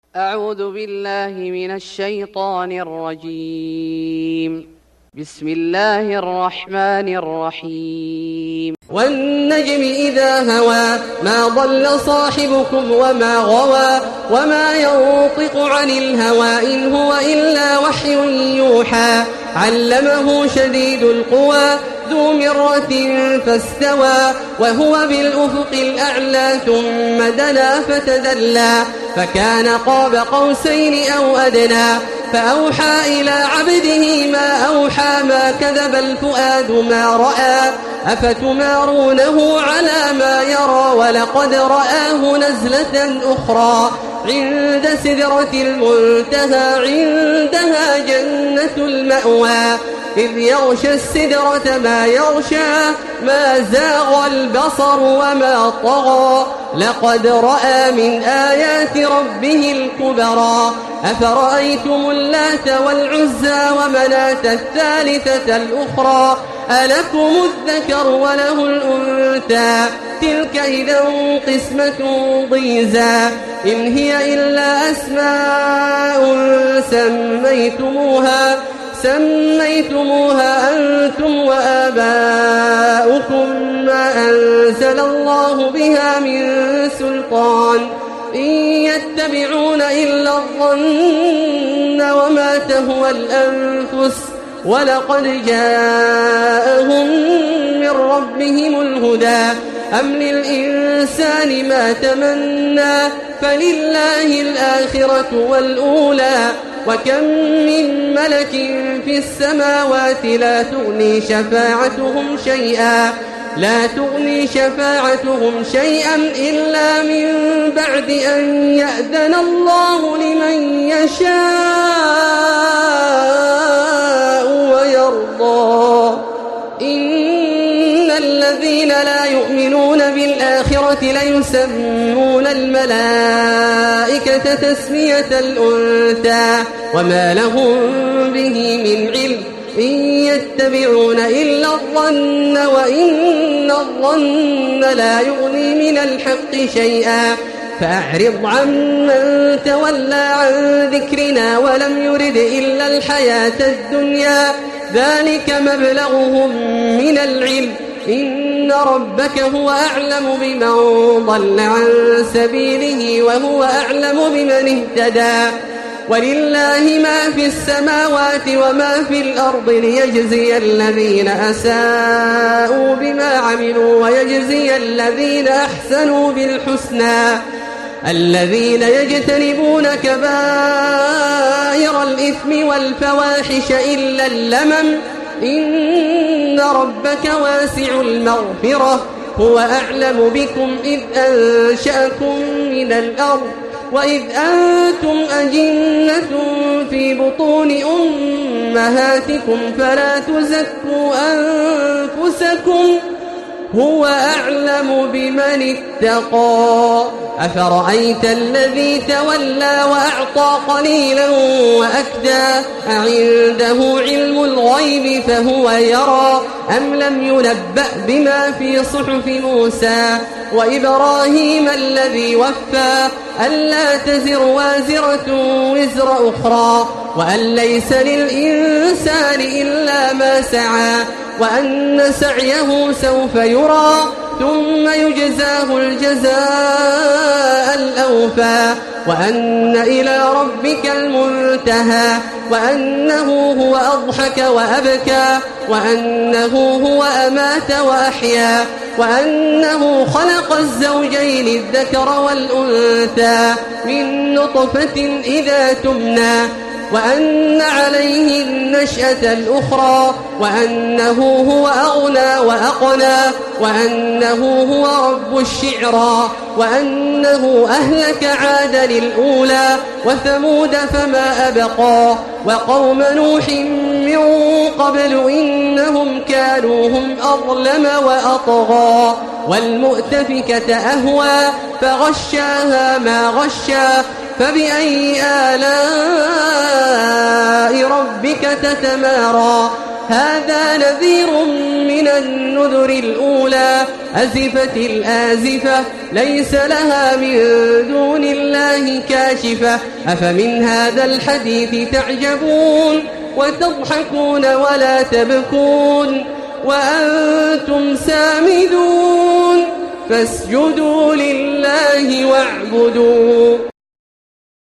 أعوذ بالله من الشيطان الرجيم. بسم الله الرحمن الرحيم. والنجم إذا هوى ما ضل صاحبكم وما غوى وما ينطق عن الهوى إن هو إلا وحي يوحى علمه شديد القوى ذو مرة فاستوى وهو بالأفق الأعلى ثم دنا فتدلى فكان قاب قوسين أو أدنى فأوحى إلى عبده ما أوحى ما كذب الفؤاد ما رأى أفتمارونه على ما يرى ولقد رآه نزلة أخرى عند سدرة المنتهى عندها جنة المأوى إذ يغشى السدرة ما يغشى ما زاغ البصر وما طغى لقد رأى من آيات ربه الكبرى أفرأيتم اللات والعزى ومناة الثالثة الأخرى ألكم الذكر وله الأنثى تلك إذا قسمة ضيزى إن هي إلا أسماء سميتموها أنتم وآباؤكم ما أنزل الله بها من سلطان إن يتبعون إلا الظن وما تهوى الأنفس ولقد جاءهم من ربهم الهدى أم للإنسان ما تمنى فلله الآخرة والأولى وكم من ملك في السماوات لا تغني شفاعتهم شيئا إلا من بعد أن يأذن الله لمن يشاء ويرضى إن الذين لا يؤمنون بالآخرة ليسمون الملائكة تسمية الأنثى وما لهم به من علم إن يتبعون إلا الظن وإن الظن لا يغني من الحق شيئا فأعرض عمن تولى عن ذكرنا ولم يرد إلا الحياة الدنيا ذلك مبلغهم من العلم إن ربك هو أعلم بمن ضل عن سبيله وهو أعلم بمن اهتدى ولله ما في السماوات وما في الأرض ليجزي الذين أساءوا بما عملوا ويجزي الذين أحسنوا بالحسنى الذين يجتنبون كبائر الإثم والفواحش إلا اللمم إن ربك واسع المغفرة هو أعلم بكم إذ أنشأكم من الأرض وإذ أنتم أجنة في بطون أمهاتكم فلا تزكوا أنفسكم هو أعلم بمن اتقى أفرأيت الذي تولى وأعطى قليلا وأكدى أعنده علم الغيب فهو يرى أم لم ينبأ بما في صحف موسى وإبراهيم الذي وفى ألا تزر وازرة وزر أخرى وأن ليس للإنسان إلا ما سعى وأن سعيه سوف يرى ثم يجزاه الجزاء الأوفى وأن إلى ربك المنتهى وأنه هو أضحك وأبكى وأنه هو أمات وأحيا وأنه خلق الزوجين الذكر والأنثى من نطفة إذا تمنى وأن عليه النشأة الأخرى وأنه هو أغنى وأقنى وأنه هو رب الشعرى وأنه أهلك عادا الأولى وثمود فما أبقى وقوم نوح من قبل إنهم كانوا هم أظلم وأطغى والمؤتفكة أهوى فغشاها ما غشى فبأي آلاء ربك تتمارى هذا نذير من النذر الأولى أزفت الآزفة ليس لها من دون الله كاشفة أفمن هذا الحديث تعجبون وتضحكون ولا تبكون وأنتم سامدون فاسجدوا لله واعبدوا